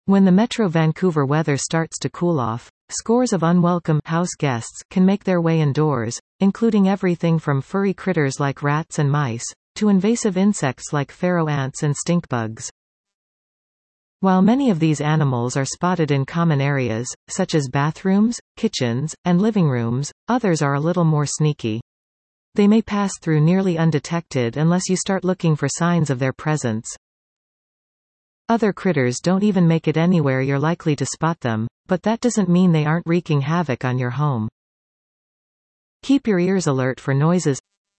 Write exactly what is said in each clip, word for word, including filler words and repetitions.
When the Metro Vancouver weather starts to cool off, scores of unwelcome house guests can make their way indoors, including everything from furry critters like rats and mice, to invasive insects like pharaoh ants and stink bugs. While many of these animals are spotted in common areas, such as bathrooms, kitchens, and living rooms, others are a little more sneaky. They may pass through nearly undetected unless you start looking for signs of their presence. Other critters don't even make it anywhere you're likely to spot them, but that doesn't mean they aren't wreaking havoc on your home. Keep your ears alert for noises.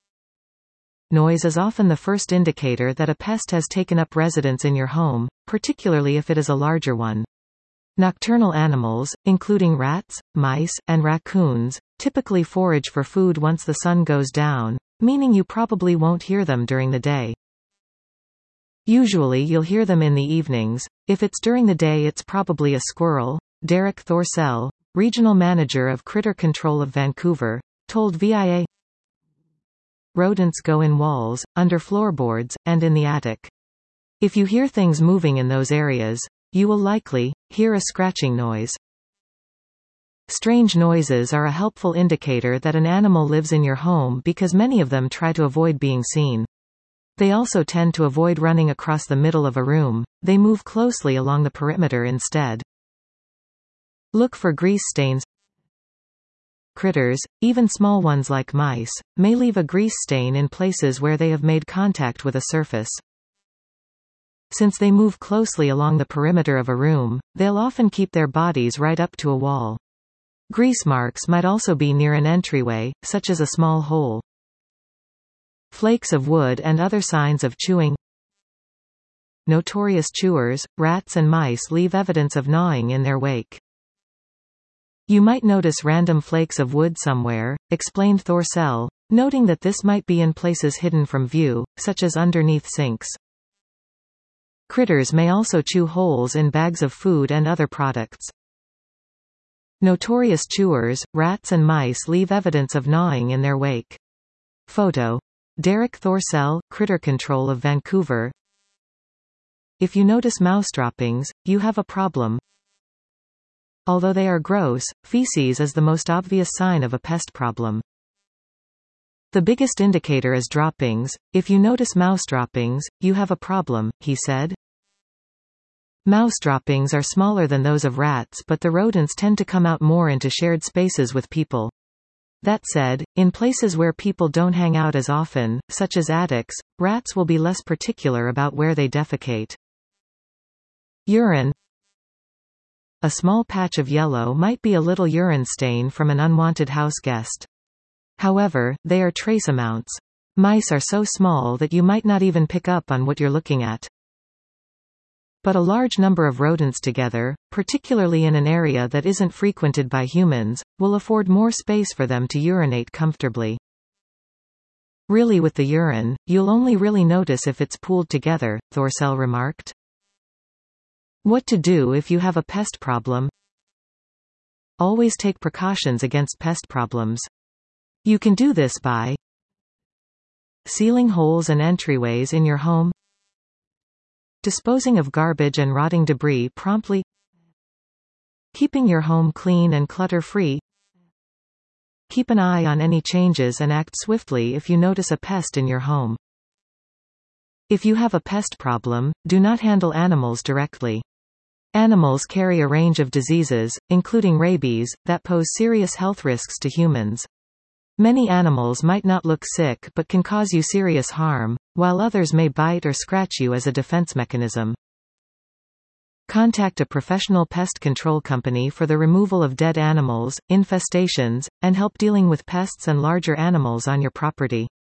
Noise is often the first indicator that a pest has taken up residence in your home, particularly if it is a larger one. Nocturnal animals, including rats, mice, and raccoons, typically forage for food once the sun goes down, meaning you probably won't hear them during the day. Usually you'll hear them in the evenings. If it's during the day, it's probably a squirrel. Derek Thorsell, regional manager of Critter Control of Vancouver, told V I A, rodents go in walls, under floorboards, and in the attic. If you hear things moving in those areas, you will likely hear a scratching noise. Strange noises are a helpful indicator that an animal lives in your home because many of them try to avoid being seen. They also tend to avoid running across the middle of a room. They move closely along the perimeter instead. Look for grease stains. Critters, even small ones like mice, may leave a grease stain in places where they have made contact with a surface. Since they move closely along the perimeter of a room, they'll often keep their bodies right up to a wall. Grease marks might also be near an entryway, such as a small hole. Flakes of wood and other signs of chewing. Notorious chewers, rats and mice leave evidence of gnawing in their wake. You might notice random flakes of wood somewhere, explained Thorsell, noting that this might be in places hidden from view, such as underneath sinks. Critters may also chew holes in bags of food and other products. Notorious chewers, rats and mice leave evidence of gnawing in their wake. Photo. Derek Thorsell, Critter Control of Vancouver. If you notice mouse droppings, you have a problem. Although they are gross, feces is the most obvious sign of a pest problem. The biggest indicator is droppings. If you notice mouse droppings, you have a problem, he said. Mouse droppings are smaller than those of rats, but the rodents tend to come out more into shared spaces with people. That said, in places where people don't hang out as often, such as attics, rats will be less particular about where they defecate. Urine. A small patch of yellow might be a little urine stain from an unwanted house guest. However, they are trace amounts. Mice are so small that you might not even pick up on what you're looking at. But a large number of rodents together, particularly in an area that isn't frequented by humans, will afford more space for them to urinate comfortably. Really, with the urine, you'll only really notice if it's pooled together, Thorsell remarked. What to do if you have a pest problem? Always take precautions against pest problems. You can do this by sealing holes and entryways in your home, disposing of garbage and rotting debris promptly, keeping your home clean and clutter-free, keep an eye on any changes and act swiftly if you notice a pest in your home. If you have a pest problem, do not handle animals directly. Animals carry a range of diseases, including rabies, that pose serious health risks to humans. Many animals might not look sick but can cause you serious harm, while others may bite or scratch you as a defense mechanism. Contact a professional pest control company for the removal of dead animals, infestations, and help dealing with pests and larger animals on your property.